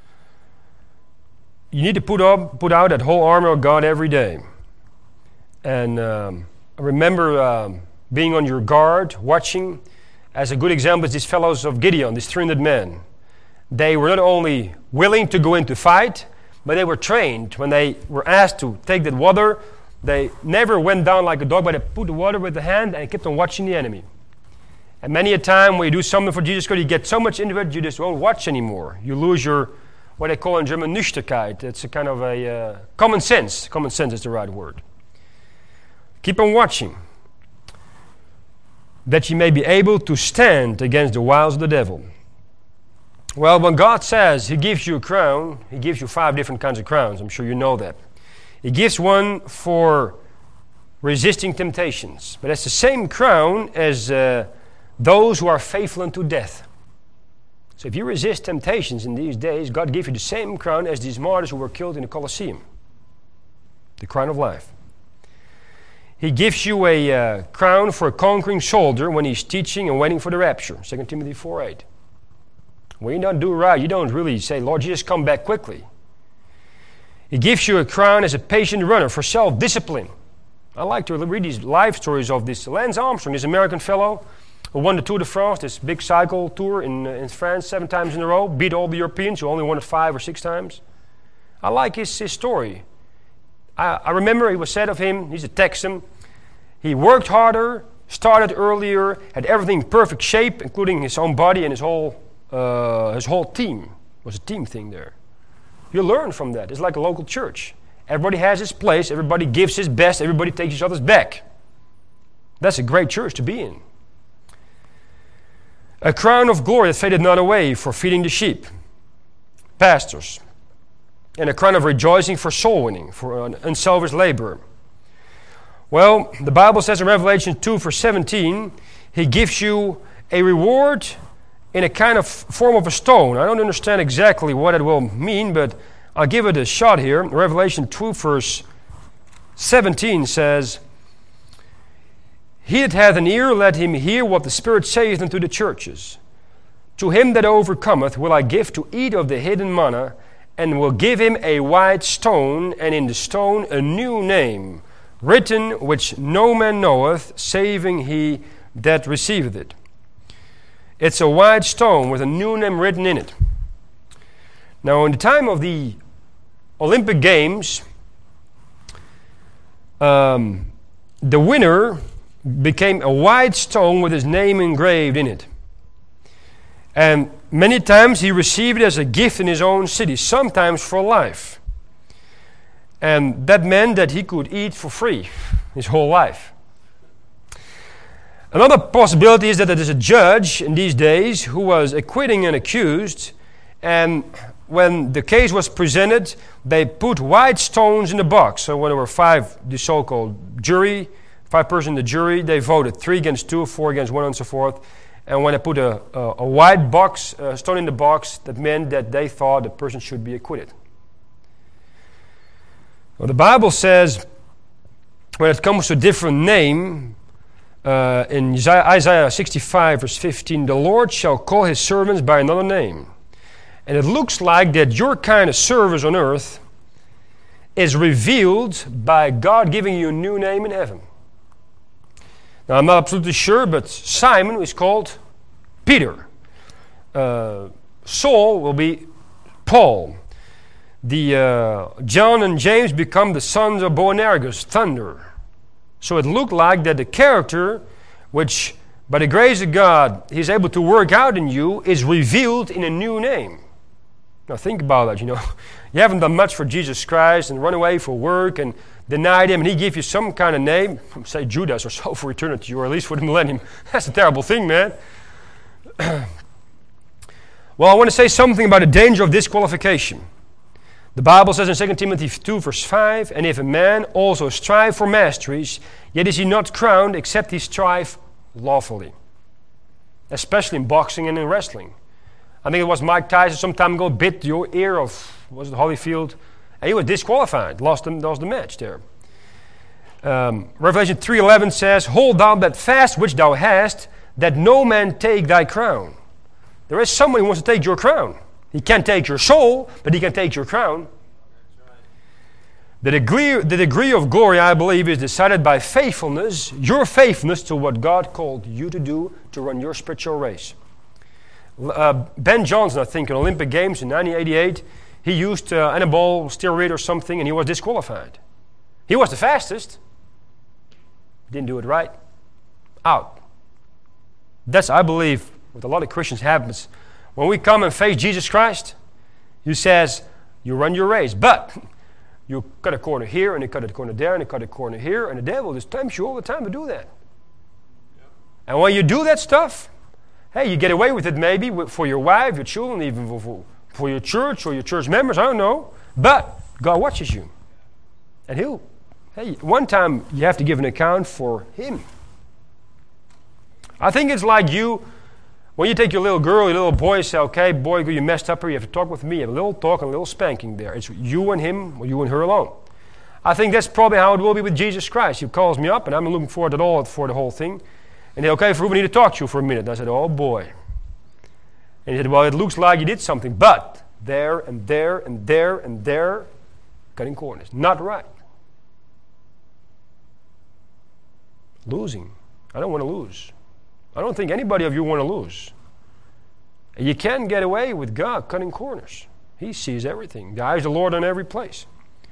You need to put up, put out that whole armor of God every day. And um, I remember um, being on your guard, watching. As a good example is these fellows of Gideon, these three hundred men. They were not only willing to go into fight, but they were trained. When they were asked to take that water, they never went down like a dog, but they put the water with the hand and kept on watching the enemy. And many a time when you do something for Jesus Christ, you get so much into it, you just won't watch anymore. You lose your, what they call in German, Nüchternkeit. It's a kind of a uh, common sense. Common sense is the right word. Keep on watching, that you may be able to stand against the wiles of the devil. Well, when God says He gives you a crown, He gives you five different kinds of crowns. I'm sure you know that. He gives one for resisting temptations. But that's the same crown as uh, those who are faithful unto death. So if you resist temptations in these days, God gives you the same crown as these martyrs who were killed in the Colosseum. The crown of life. He gives you a uh, crown for a conquering soldier when he's teaching and waiting for the rapture. Second Timothy four eight. When you don't do right, you don't really say, Lord Jesus, come back quickly. He gives you a crown as a patient runner for self-discipline. I like to read these life stories of this Lance Armstrong, this American fellow who won the Tour de France, this big cycle tour in, uh, in France seven times in a row, beat all the Europeans who only won it five or six times. I like his, his story. I, I remember it was said of him, he's a Texan, he worked harder, started earlier, had everything in perfect shape, including his own body and his whole Uh, his whole team. It was a team thing there. You learn from that. It's like a local church. Everybody has his place. Everybody gives his best. Everybody takes each other's back. That's a great church to be in. A crown of glory that faded not away for feeding the sheep. Pastors. And a crown of rejoicing for soul winning, for an unselfish labor. Well, the Bible says in Revelation two verse seventeen, He gives you a reward in a kind of form of a stone. I don't understand exactly what it will mean, but I'll give it a shot here. Revelation two verse seventeen says, He that hath an ear, let him hear what the Spirit saith unto the churches. To him that overcometh will I give to eat of the hidden manna, and will give him a white stone, and in the stone a new name, written which no man knoweth, saving he that receiveth it. It's a white stone with a new name written in it. Now, in the time of the Olympic Games, um, the winner became a white stone with his name engraved in it. And many times he received it as a gift in his own city, sometimes for life. And that meant that he could eat for free his whole life. Another possibility is that there is a judge in these days who was acquitting an accused, and when the case was presented, they put white stones in the box. So when there were five, the so-called jury, five persons in the jury, they voted three against two, four against one, and so forth. And when they put a, a, a white box, a stone in the box, that meant that they thought the person should be acquitted. Well, the Bible says, when it comes to a different name, Uh, in Isaiah sixty-five verse fifteen, the Lord shall call his servants by another name. And it looks like that your kind of service on earth is revealed by God giving you a new name in heaven. Now I'm not absolutely sure, but Simon is called Peter. Uh, Saul will be Paul. The uh, John and James become the sons of Boanerges, thunder. So it looked like that the character which By the grace of God, He's able to work out in you is revealed in a new name. Now think about that, you know. You haven't done much for Jesus Christ and run away for work and denied Him, and He gave you some kind of name, say Judas or so for eternity, or at least for the millennium. That's a terrible thing, man. Well, I want to say something about the danger of disqualification. The Bible says in Second Timothy two, verse five, and if a man also strive for masteries, yet is he not crowned, except he strive lawfully. Especially in boxing and in wrestling. I think it was Mike Tyson some time ago bit your ear of, was it Holyfield? And he was disqualified, lost the, lost the match there. Um, Revelation three eleven says, hold thou that fast which thou hast, that no man take thy crown. There is someone who wants to take your crown. He can't take your soul, but he can take your crown. The degree, the degree of glory, I believe, is decided by faithfulness, your faithfulness to what God called you to do to run your spiritual race. Uh, Ben Johnson, I think, in Olympic Games in nineteen eighty-eight, he used uh, anabolic steroid or something, and he was disqualified. He was the fastest. Didn't do it right. Out. That's, I believe, what a lot of Christians happens. When we come and face Jesus Christ, He says, you run your race, but you cut a corner here, and you cut a corner there, and you cut a corner here, and the devil just tempts you all the time to do that. Yep. And when you do that stuff, hey, you get away with it maybe for your wife, your children, even for, for your church or your church members, I don't know. But God watches you. And He'll, hey, one time you have to give an account for Him. I think it's like you, when you take your little girl, your little boy, and say, okay, boy, you messed up here, you have to talk with me. You have a little talk and a little spanking there. It's you and him, or you and her alone. I think that's probably how it will be with Jesus Christ. He calls me up, and I'm looking forward at all for the whole thing. And he said, okay, we need to talk to you for a minute. And I said, oh boy. And he said, well, it looks like you did something, but there and there and there and there, cutting corners. Not right. Losing. I don't want to lose. I don't think anybody of you want to lose. You can't get away with God cutting corners. He sees everything. The eyes of the Lord on every place.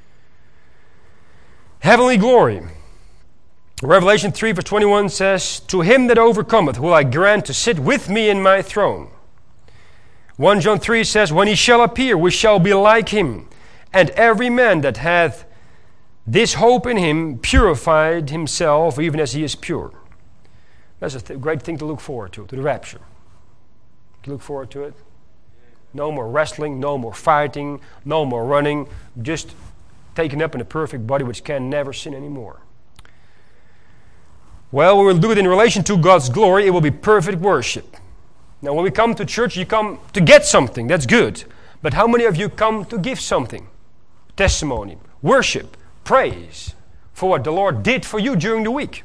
Heavenly glory. Revelation three verse twenty-one says, to him that overcometh will I grant to sit with me in my throne. First John three says, when he shall appear, we shall be like him. And every man that hath this hope in him purified himself, even as he is pure. That's a th- great thing to look forward to, to the rapture. To look forward to it. No more wrestling, no more fighting, no more running. Just taken up in a perfect body which can never sin anymore. Well, we will do it in relation to God's glory. It will be perfect worship. Now, when we come to church, you come to get something. That's good. But how many of you come to give something? Testimony, worship, praise for what the Lord did for you during the week.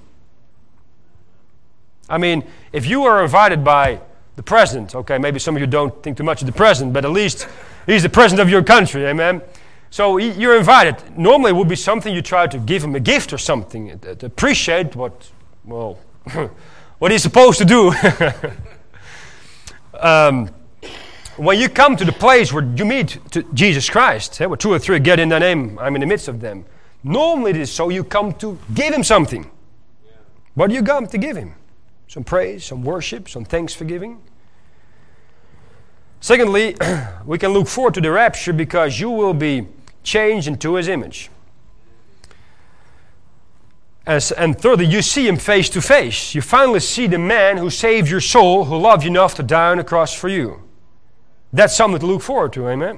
I mean, if you are invited by the president, okay, maybe some of you don't think too much of the president, but at least he's the president of your country, amen? So you're invited. Normally it would be something you try to give him a gift or something to appreciate what, well, what he's supposed to do. um, when you come to the place where you meet to Jesus Christ, eh, where two or three get in their name, I'm in the midst of them. Normally it is so you come to give him something. Yeah. What do you come to give him? Some praise, some worship, some thanksgiving. Secondly, we can look forward to the rapture because you will be changed into His image. As, and thirdly, you see Him face to face. You finally see the man who saved your soul, who loved you enough to die on the cross for you. That's something to look forward to, amen?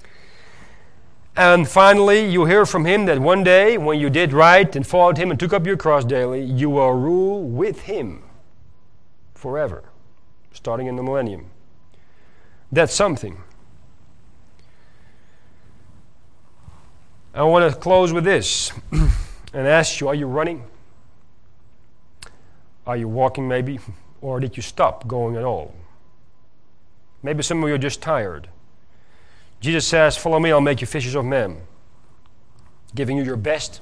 And finally, you hear from Him that one day, when you did right and followed Him and took up your cross daily, you will rule with Him forever, starting in the millennium. That's something. I want to close with this and ask you, are you running? Are you walking maybe? Or did you stop going at all? Maybe some of you are just tired. Jesus says, follow me, I'll make you fishers of men. Giving you your best.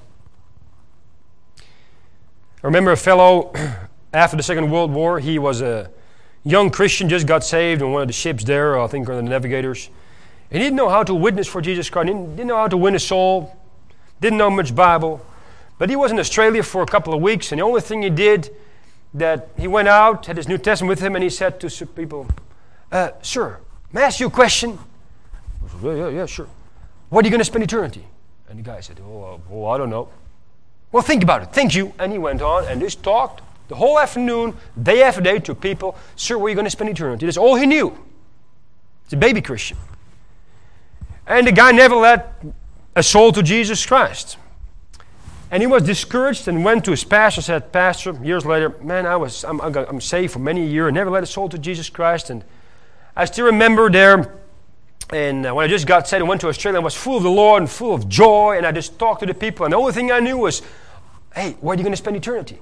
I remember a fellow, after the Second World War, he was a young Christian, just got saved on one of the ships there, I think one of the navigators. He didn't know how to witness for Jesus Christ, didn't, didn't know how to win a soul, didn't know much Bible. But he was in Australia for a couple of weeks, and the only thing he did, that he went out, had his New Testament with him, and he said to some people, uh, sir, may I ask you a question? I said, yeah, yeah, yeah, sure. What are you going to spend eternity? And the guy said, oh, uh, oh, I don't know. Well, think about it. Thank you. And he went on and just talked the whole afternoon, day after day, to people, sir, where are you going to spend eternity? That's all he knew. He's a baby Christian. And the guy never led a soul to Jesus Christ. And he was discouraged and went to his pastor and said, Pastor, years later, man, I was, I'm, I'm saved for many years, and never led a soul to Jesus Christ. And I still remember there, and uh, when I just got saved and went to Australia, I was full of the Lord and full of joy, and I just talked to the people, and the only thing I knew was, hey, where are you going to spend eternity?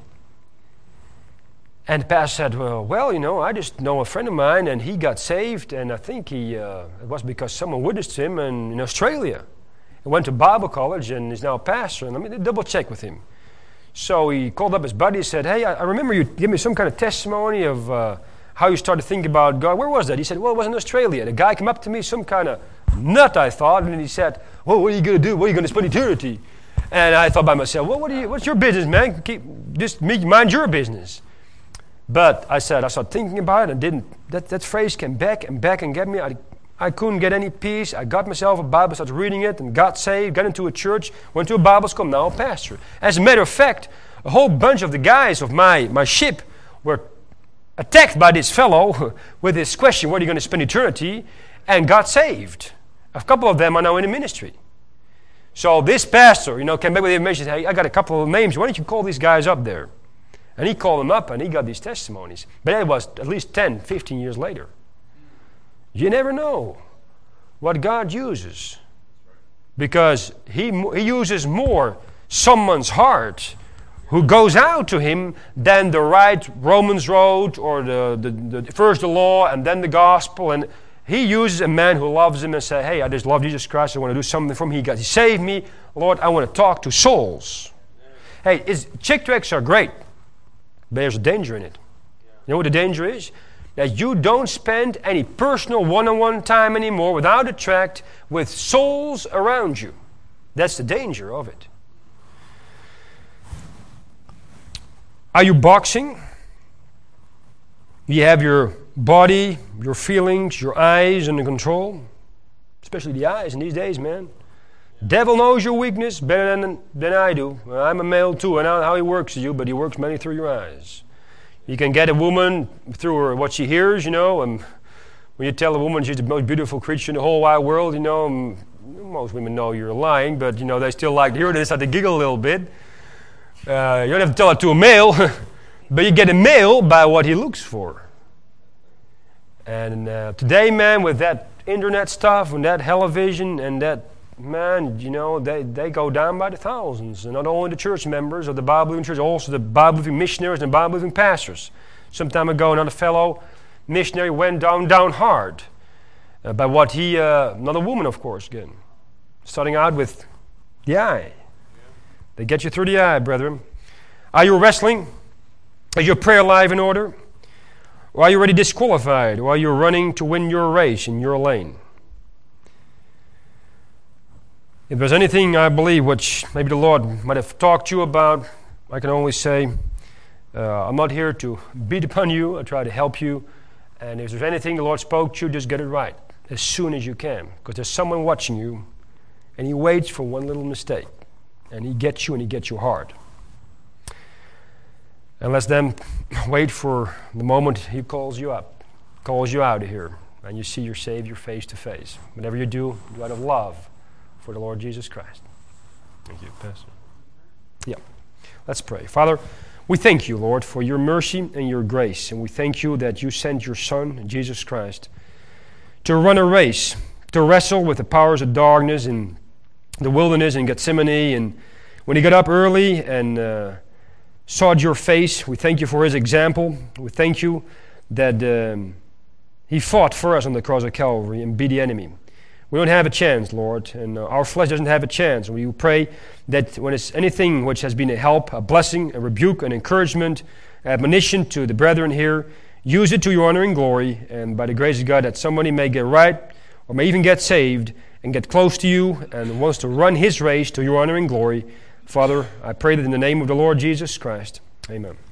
And the pastor said, well, well, you know, I just know a friend of mine, and he got saved, and I think he uh, it was because someone witnessed him in, in Australia. He went to Bible college and is now a pastor, and let me double check with him. So he called up his buddy and said, hey, I, I remember you gave me some kind of testimony of uh, how you started thinking about God. Where was that? He said, well, it was in Australia. The guy came up to me, some kind of nut, I thought, and he said, well, what are you going to do? Where are you going to spend eternity? And I thought by myself, well, what are you, what's your business, man? Keep, just mind your business. But I said, I started thinking about it and didn't, that, that phrase came back and back and get me. I, I couldn't get any peace. I got myself a Bible, started reading it, and got saved, got into a church, went to a Bible school, now a pastor. As a matter of fact, a whole bunch of the guys of my, my ship were attacked by this fellow with this question, where are you going to spend eternity, and got saved. A couple of them are now in the ministry. So this pastor, you know, came back with the information and said, hey, I got a couple of names. Why don't you call these guys up there? And he called them up, and he got these testimonies. But that was at least ten, fifteen years later. You never know what God uses, because he, he uses more someone's heart who goes out to him than the right Romans road or the, the, the first the law and then the gospel. And he uses a man who loves him and says, hey, I just love Jesus Christ. I want to do something for him. He, got, he saved me. Lord, I want to talk to souls. Hey, is, chick tracks are great, but there's a danger in it. You know what the danger is? That you don't spend any personal one-on-one time anymore without a tract with souls around you. That's the danger of it. Are you boxing? You have your body, your feelings, your eyes under control. Especially the eyes in these days, man. Devil knows your weakness better than, than I do. Well, I'm a male too. I know how he works you, but he works mainly through your eyes. You can get a woman through her, what she hears, you know, and when you tell a woman she's the most beautiful creature in the whole wide world, you know, most women know you're lying, but, you know, they still like to hear this, have to giggle a little bit. Uh, you don't have to tell it to a male, but you get a male by what he looks for. And uh, today, man, with that internet stuff and that television and that, man, you know, they, they go down by the thousands. And not only the church members of the Bible-believing church, also the Bible-believing missionaries and Bible-believing pastors. Some time ago, another fellow missionary went down, down hard uh, by what he, uh, another woman, of course, again. Starting out with the eye. They get you through the eye, brethren. Are you wrestling? Is your prayer life in order? Or are you already disqualified? Or are you running to win your race in your lane? If there's anything, I believe, which maybe the Lord might have talked to you about, I can only say, uh, I'm not here to beat upon you. I try to help you. And if there's anything the Lord spoke to you, just get it right as soon as you can. Because there's someone watching you, and he waits for one little mistake. And he gets you, and he gets you hard. And let's then wait for the moment he calls you up, calls you out of here, and you see your Savior face to face. Whatever you do, do out of love for the Lord Jesus Christ. Thank you, Pastor. Yeah. Let's pray. Father, we thank you, Lord, for your mercy and your grace. And we thank you that you sent your Son, Jesus Christ, to run a race, to wrestle with the powers of darkness in the wilderness in Gethsemane. And when he got up early and uh, sought your face, we thank you for his example. We thank you that um, he fought for us on the cross of Calvary and beat the enemy. We don't have a chance, Lord, and uh, our flesh doesn't have a chance. We pray that when it's anything which has been a help, a blessing, a rebuke, an encouragement, admonition to the brethren here, use it to your honor and glory, and by the grace of God that somebody may get right or may even get saved and get close to you and wants to run his race to your honor and glory. Father, I pray that in the name of the Lord Jesus Christ, amen.